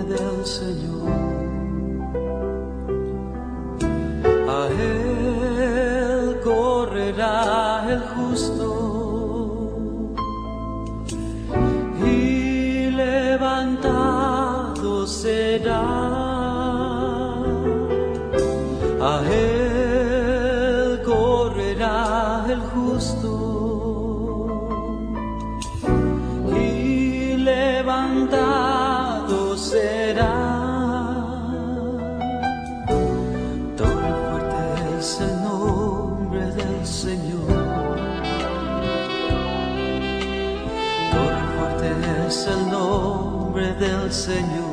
del Señor. A Él correrá el justo y levantado será. A Él correrá el justo y levantado será. Torre fuerte es el nombre del Señor. Torre fuerte es el nombre del Señor.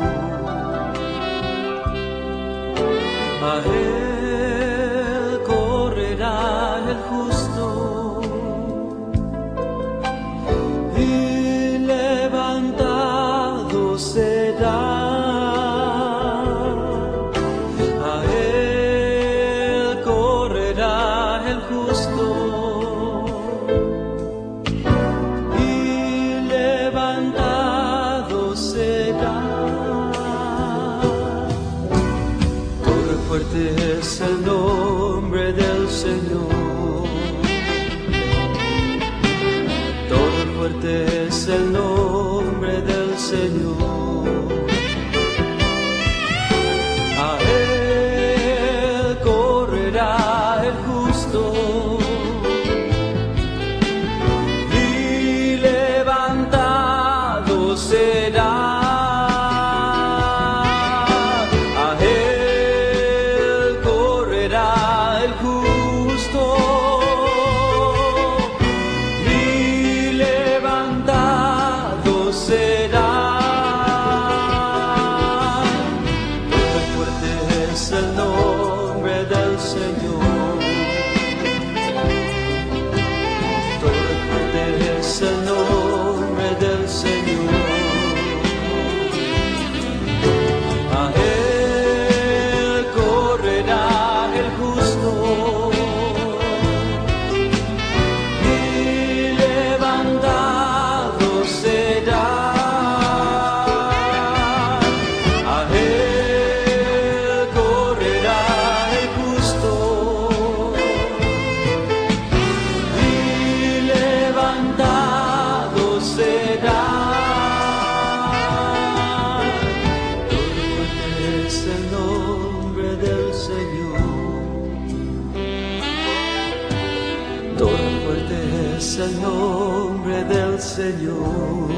A Él correrá el justo y levantado será. A Él correrá el justo y levantado será. Torre fuerte es el nombre del Señor. Torre fuerte es el nombre del Señor. A Él correrá el justo y levantado será. A Él correrá el justo y levantado será. Torre fuerte es el nombre del Señor. Torre fuerte es el nombre del Señor. A Él correrá el justo y levantado será. A Él correrá el justo y levantado será. Es el nombre del Señor. Torre fuerte es el nombre del Señor.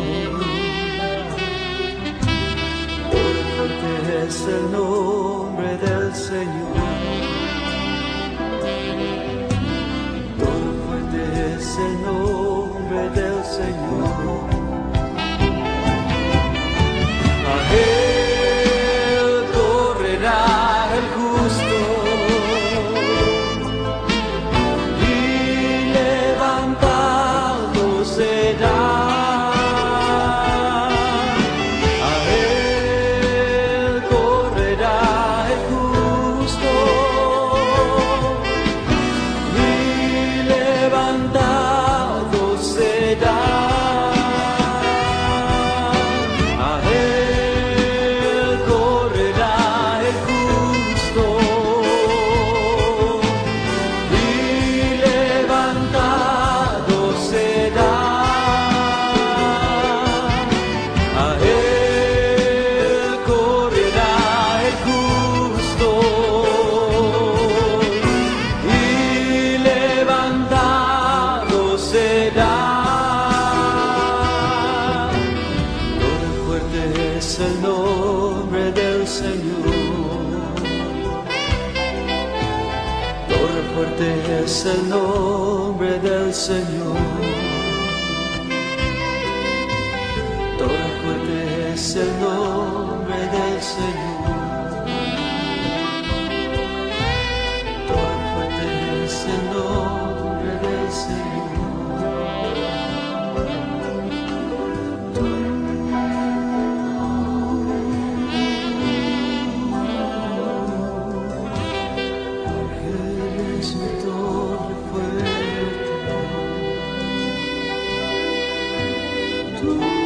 Torre fuerte es el nombre del Señor. Torre fuerte es el nombre del Señor. A Él correrá el justo y levantado será. A Él correrá el justo y levantado será. A Él correrá el justo y levantado será. A Él correrá el justo y levantado será. Torre fuerte es el nombre del Señor. Torre fuerte es el nombre del Señor. Torre fuerte es el nombre del Señor. Torre fuerte es el nombre del Señor. Eres mi torre fuerte. Tú